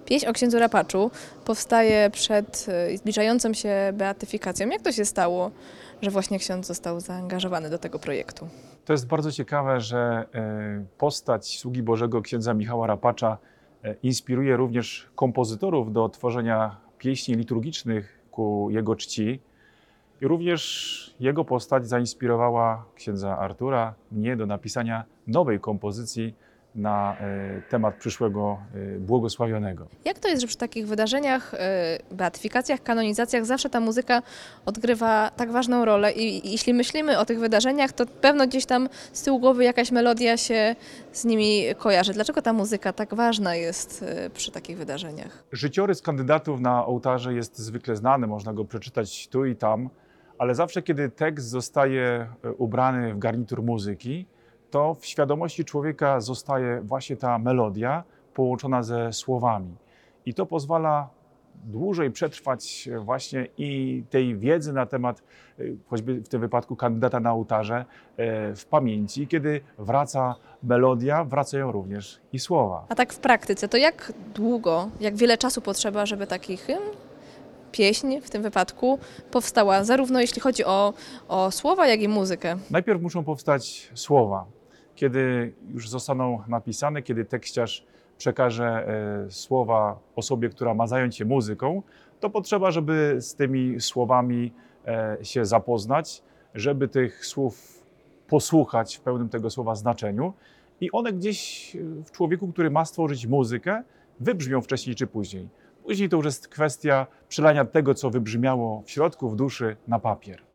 Pieśń o księdzu Rapaczu powstaje przed zbliżającą się beatyfikacją. Jak to się stało, że właśnie ksiądz został zaangażowany do tego projektu? To jest bardzo ciekawe, że postać sługi Bożego księdza Michała Rapacza inspiruje również kompozytorów do tworzenia pieśni liturgicznych ku jego czci. I również jego postać zainspirowała księdza Artura, mnie do napisania nowej kompozycji na temat przyszłego błogosławionego. Jak to jest, że przy takich wydarzeniach, beatyfikacjach, kanonizacjach zawsze ta muzyka odgrywa tak ważną rolę i jeśli myślimy o tych wydarzeniach, to pewno gdzieś tam z tyłu głowy jakaś melodia się z nimi kojarzy. Dlaczego ta muzyka tak ważna jest przy takich wydarzeniach? Życiorys kandydatów na ołtarze jest zwykle znany, można go przeczytać tu i tam, ale zawsze kiedy tekst zostaje ubrany w garnitur muzyki, to w świadomości człowieka zostaje właśnie ta melodia połączona ze słowami. I to pozwala dłużej przetrwać właśnie i tej wiedzy na temat, choćby w tym wypadku kandydata na ołtarze, w pamięci. Kiedy wraca melodia, wracają również i słowa. A tak w praktyce, to jak długo, jak wiele czasu potrzeba, żeby taki hymn, pieśń w tym wypadku powstała, zarówno jeśli chodzi o słowa, jak i muzykę? Najpierw muszą powstać słowa. Kiedy już zostaną napisane, kiedy tekściarz przekaże słowa osobie, która ma zająć się muzyką, to potrzeba, żeby z tymi słowami się zapoznać, żeby tych słów posłuchać w pełnym tego słowa znaczeniu i one gdzieś w człowieku, który ma stworzyć muzykę, wybrzmią wcześniej czy później. Później to już jest kwestia przelania tego, co wybrzmiało w środku, w duszy, na papier.